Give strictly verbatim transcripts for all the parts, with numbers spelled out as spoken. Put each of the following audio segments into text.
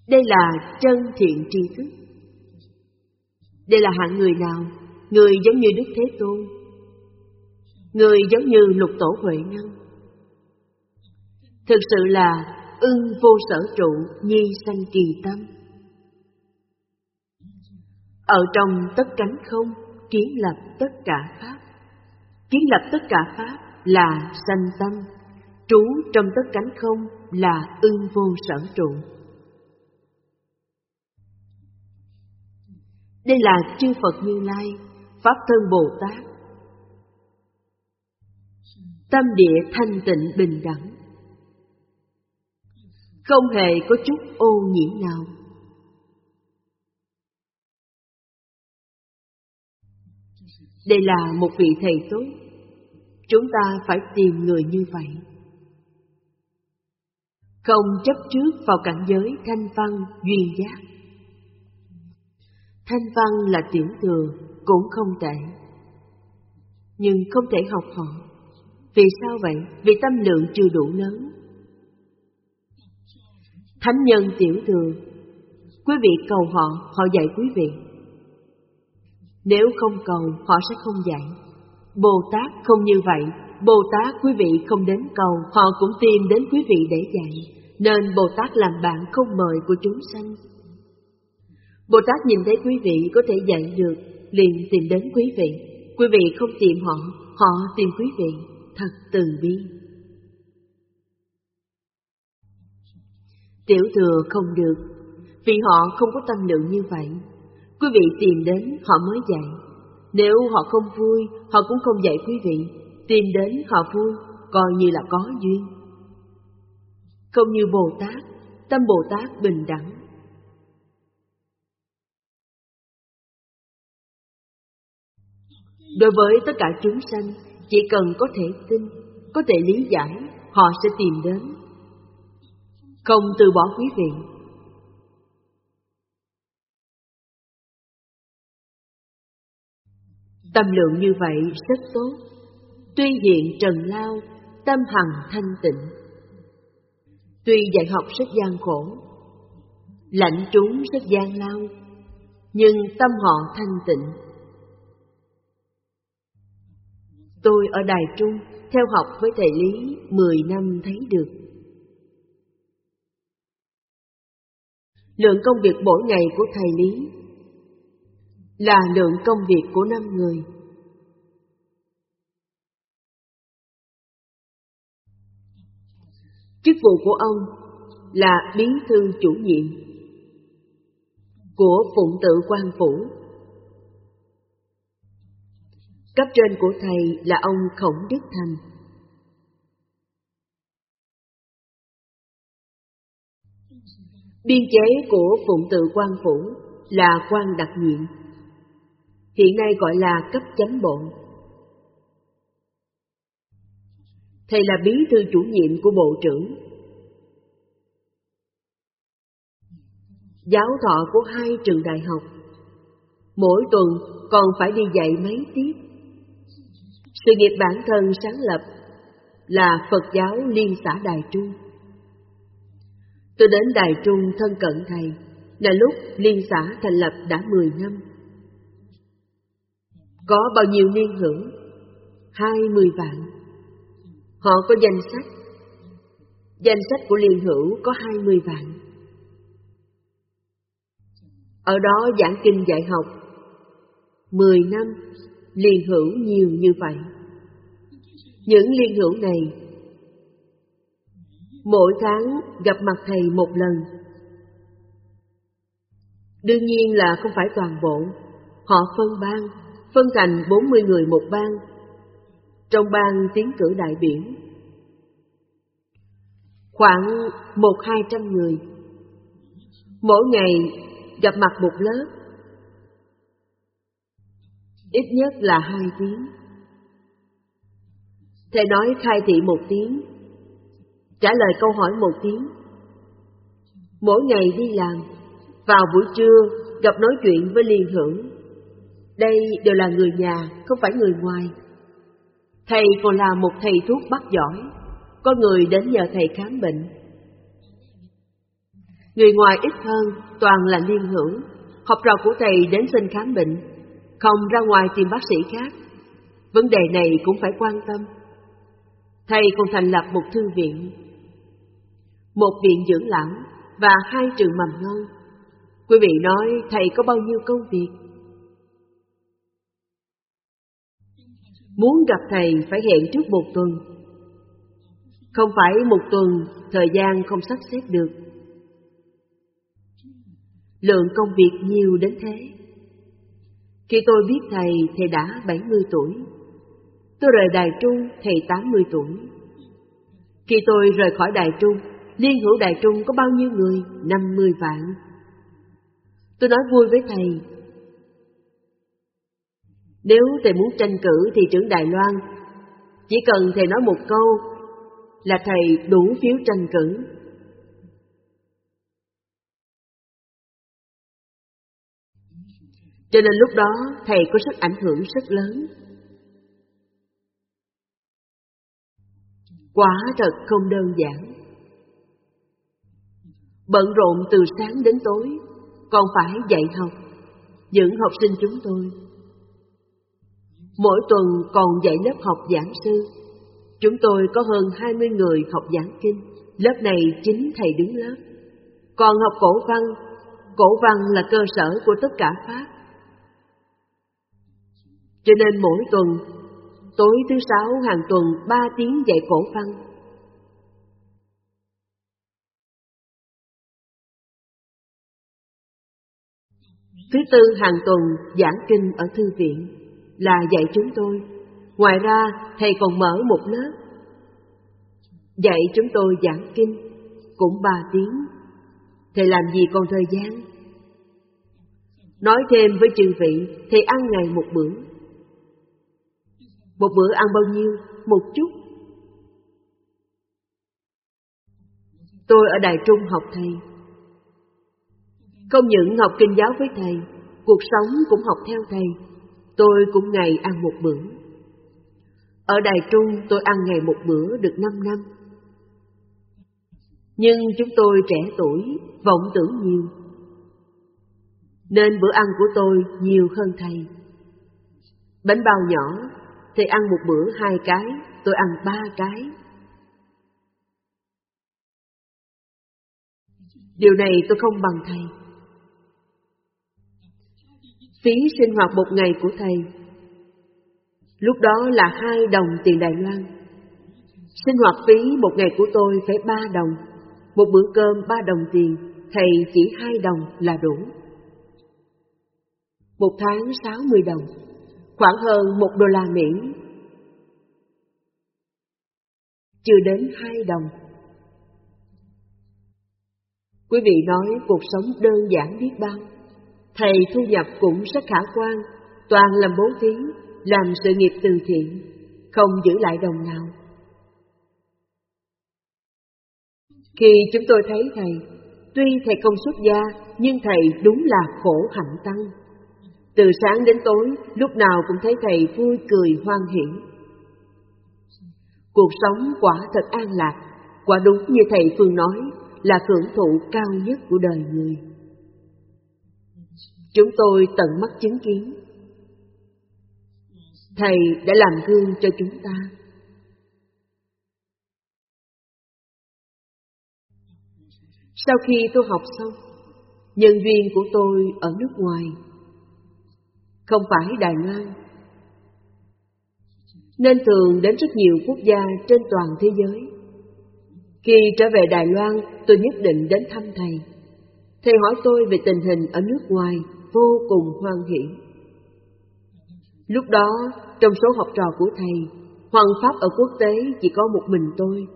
Đây là chân thiện tri thức. Đây là hạng người nào? Người giống như Đức Thế Tôn, người giống như Lục Tổ Huệ Năng. Thực sự là ưng vô sở trụ, nhi sanh kỳ tâm. Ở trong tất cánh không, kiến lập tất cả pháp. Kiến lập tất cả pháp là sanh tâm, trú trong tất cánh không là ưng vô sở trụ. Đây là chư Phật Như Lai, Pháp Thân Bồ Tát. Tâm địa thanh tịnh bình đẳng, không hề có chút ô nhiễm nào. Đây là một vị thầy tốt. Chúng ta phải tìm người như vậy. Không chấp trước vào cảnh giới thanh văn duyên giác. Thanh văn là tiểu thừa cũng không tệ, nhưng không thể học họ. Vì sao vậy? Vì tâm lượng chưa đủ lớn. Thánh nhân tiểu thừa, quý vị cầu họ, họ dạy quý vị. Nếu không cầu, họ sẽ không dạy. Bồ Tát không như vậy. Bồ Tát quý vị không đến cầu, họ cũng tìm đến quý vị để dạy. Nên Bồ Tát làm bạn không mời của chúng sanh. Bồ Tát nhìn thấy quý vị có thể dạy được, liền tìm đến quý vị. Quý vị không tìm họ, họ tìm quý vị. Thật từ bi. Tiểu thừa không được, vì họ không có tâm lượng như vậy. Quý vị tìm đến họ mới dạy. Nếu họ không vui, họ cũng không dạy quý vị. Tìm đến họ vui, coi như là có duyên. Không như Bồ Tát, tâm Bồ Tát bình đẳng. Đối với tất cả chúng sanh, chỉ cần có thể tin, có thể lý giải, họ sẽ tìm đến. Không từ bỏ quý vị. Tâm lượng như vậy rất tốt. Tuy hiện trần lao, tâm hằng thanh tịnh. Tuy dạy học rất gian khổ, lãnh trúng rất gian lao, nhưng tâm họ thanh tịnh. Tôi ở Đài Trung theo học với thầy Lý mười năm thấy được. Lượng công việc mỗi ngày của thầy Lý là lượng công việc của năm người. Chức vụ của ông là bí thư chủ nhiệm của Phụng Tự Quan Phủ. Cấp trên của thầy là ông Khổng Đức Thành. Biên chế của Phụng Tự Quan Phủ là quan đặc nhiệm, hiện nay gọi là cấp chánh bộ. Thầy là bí thư chủ nhiệm của bộ trưởng. Giáo thọ của hai trường đại học, mỗi tuần còn phải đi dạy mấy tiết. Sự nghiệp bản thân sáng lập là Phật giáo Liên xã Đài Trung. Tôi đến Đài Trung thân cận thầy là lúc Liên xã thành lập đã mười năm. Có bao nhiêu niên hữu? Hai mươi vạn. Họ có danh sách. Danh sách của Liên hữu có hai mươi vạn. Ở đó giảng kinh dạy học. Mười năm, Liên hữu nhiều như vậy. Những Liên hữu này mỗi tháng gặp mặt thầy một lần. Đương nhiên là không phải toàn bộ. Họ phân ban, phân thành bốn mươi người một ban. Trong ban tiến cử đại biểu khoảng một hai trăm người. Mỗi ngày gặp mặt một lớp, ít nhất là hai tiếng. Thầy nói khai thị một tiếng, trả lời câu hỏi một tiếng. Mỗi ngày đi làm, vào buổi trưa gặp nói chuyện với Liên hữu. Đây đều là người nhà, không phải người ngoài. Thầy còn là một thầy thuốc bắc giỏi. Có người đến nhờ thầy khám bệnh. Người ngoài ít hơn, toàn là liên hữu. Học trò của thầy đến xin khám bệnh, không ra ngoài tìm bác sĩ khác. Vấn đề này cũng phải quan tâm. Thầy còn thành lập một thư viện, một viện dưỡng lão và hai trường mầm non. Quý vị nói thầy có bao nhiêu công việc? Muốn gặp thầy phải hẹn trước một tuần. Không phải một tuần, thời gian không sắp xếp được. Lượng công việc nhiều đến thế. Khi tôi biết thầy, thầy đã bảy mươi tuổi. Tôi rời Đài Trung, thầy tám mươi tuổi. Khi tôi rời khỏi Đài Trung, liên hữu Đài Trung có bao nhiêu người? năm mươi vạn. Tôi nói vui với thầy, nếu thầy muốn tranh cử thị trưởng Đài Loan, chỉ cần thầy nói một câu là thầy đủ phiếu tranh cử. Cho nên lúc đó thầy có sức ảnh hưởng rất lớn. Quả thật không đơn giản. Bận rộn từ sáng đến tối, còn phải dạy học, những học sinh chúng tôi. Mỗi tuần còn dạy lớp học giảng sư. Chúng tôi có hơn hai mươi người học giảng kinh. Lớp này chính thầy đứng lớp. Còn học cổ văn. Cổ văn là cơ sở của tất cả Pháp. Cho nên mỗi tuần, tối thứ sáu hàng tuần ba tiếng dạy cổ văn. Thứ tư hàng tuần giảng kinh ở thư viện, là dạy chúng tôi. Ngoài ra thầy còn mở một lớp dạy chúng tôi giảng kinh, cũng ba tiếng. Thầy làm gì còn thời gian? Nói thêm với chư vị, thầy ăn ngày một bữa. Một bữa ăn bao nhiêu? Một chút. Tôi ở Đài Trung học thầy. Không những học kinh giáo với thầy, cuộc sống cũng học theo thầy. Tôi cũng ngày ăn một bữa. Ở Đài Trung tôi ăn ngày một bữa được năm năm. Nhưng chúng tôi trẻ tuổi, vọng tưởng nhiều, nên bữa ăn của tôi nhiều hơn thầy. Bánh bao nhỏ, thầy ăn một bữa hai cái, tôi ăn ba cái. Điều này tôi không bằng thầy. Phí sinh hoạt một ngày của thầy lúc đó là hai đồng tiền Đài Loan. Sinh hoạt phí một ngày của tôi phải ba đồng. Một bữa cơm ba đồng tiền, thầy chỉ hai đồng là đủ. Một tháng sáu mươi đồng, khoảng hơn một đô la Mỹ. Chưa đến hai đồng. Quý vị nói cuộc sống đơn giản biết bao. Thầy thu nhập cũng rất khả quan, toàn làm bố thí, làm sự nghiệp từ thiện, không giữ lại đồng nào. Khi chúng tôi thấy thầy, tuy thầy không xuất gia, nhưng thầy đúng là khổ hạnh tăng. Từ sáng đến tối, lúc nào cũng thấy thầy vui cười hoan hỉ. Cuộc sống quả thật an lạc, quả đúng như thầy Phương nói, là hưởng thụ cao nhất của đời người. Chúng tôi tận mắt chứng kiến. Thầy đã làm gương cho chúng ta. Sau khi tôi học xong, nhân duyên của tôi ở nước ngoài, không phải Đài Loan, nên thường đến rất nhiều quốc gia trên toàn thế giới. Khi trở về Đài Loan, tôi nhất định đến thăm thầy. Thầy hỏi tôi về tình hình ở nước ngoài, vô cùng hoan hỉ. Lúc đó, trong số học trò của thầy, Hoàng Pháp ở quốc tế chỉ có một mình tôi.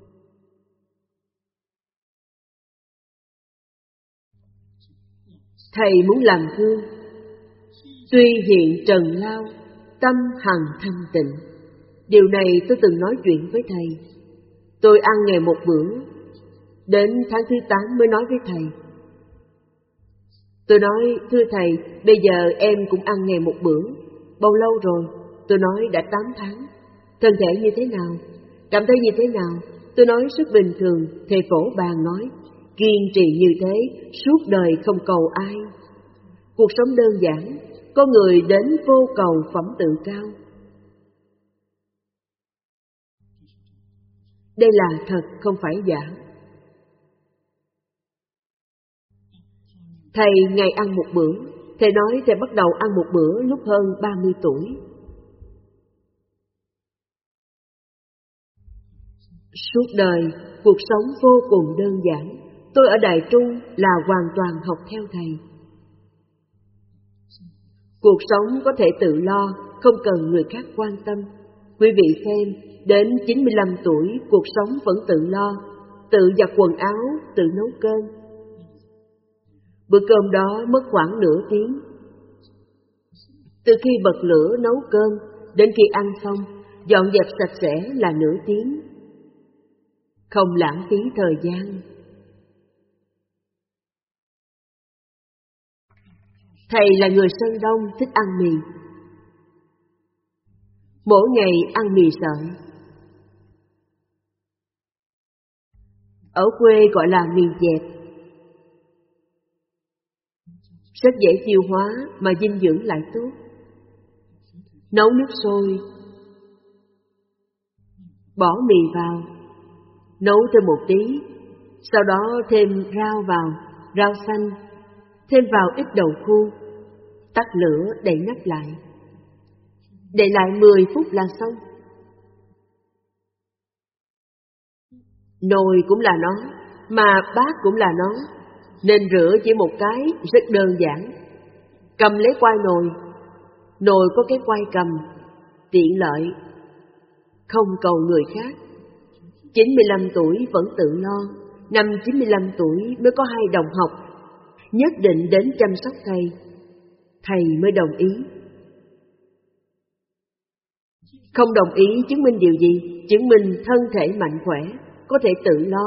Thầy muốn làm gương. Tuy hiện trần lao, tâm hằng thanh tịnh. Điều này tôi từng nói chuyện với thầy. Tôi ăn ngày một bữa, đến tháng thứ tám mới nói với thầy. Tôi nói, thưa thầy, bây giờ em cũng ăn ngày một bữa. Bao lâu rồi? Tôi nói đã tám tháng. Thân thể như thế nào? Cảm thấy như thế nào? Tôi nói rất bình thường. Thầy phổ bàn nói, kiên trì như thế, suốt đời không cầu ai. Cuộc sống đơn giản, có người đến vô cầu phẩm tự cao. Đây là thật, không phải giả. Thầy ngày ăn một bữa, thầy nói thầy bắt đầu ăn một bữa lúc hơn ba mươi tuổi. Suốt đời, cuộc sống vô cùng đơn giản. Tôi ở Đài Trung là hoàn toàn học theo thầy. Cuộc sống có thể tự lo, không cần người khác quan tâm. Quý vị xem, đến chín mươi lăm tuổi, cuộc sống vẫn tự lo, tự giặt quần áo, tự nấu cơm. Bữa cơm đó mất khoảng nửa tiếng. Từ khi bật lửa nấu cơm, đến khi ăn xong, dọn dẹp sạch sẽ là nửa tiếng. Không lãng phí thời gian. Thầy là người Sơn Đông thích ăn mì. Mỗi ngày ăn mì sợi. Ở quê gọi là mì dẹt. Rất dễ tiêu hóa mà dinh dưỡng lại tốt. Nấu nước sôi, bỏ mì vào, nấu thêm một tí, sau đó thêm rau vào, rau xanh, thêm vào ít đậu khu, tắt lửa đậy nắp lại. Đậy lại mười phút là xong. Nồi cũng là nó, mà bát cũng là nó, nên rửa chỉ một cái rất đơn giản. Cầm lấy quai nồi, nồi có cái quai cầm, tiện lợi, không cầu người khác. chín mươi lăm tuổi vẫn tự lo, năm chín mươi lăm tuổi mới có hai đồng học, nhất định đến chăm sóc thầy. Thầy mới đồng ý. Không đồng ý chứng minh điều gì? Chứng minh thân thể mạnh khỏe, có thể tự lo.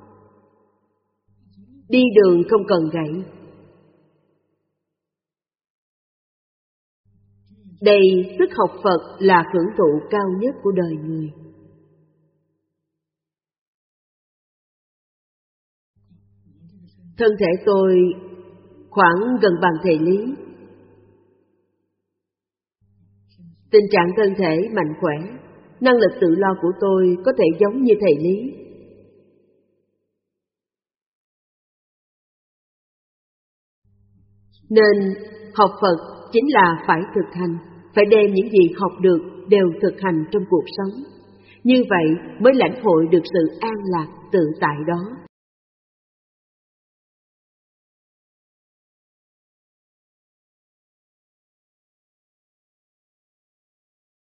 Đi đường không cần gậy. Đây sức học Phật là hưởng thụ cao nhất của đời người. Thân thể tôi khoảng gần bằng thầy Lý. Tình trạng thân thể mạnh khỏe, năng lực tự lo của tôi có thể giống như thầy Lý. Nên học Phật chính là phải thực hành, phải đem những gì học được đều thực hành trong cuộc sống. Như vậy mới lãnh hội được sự an lạc tự tại đó.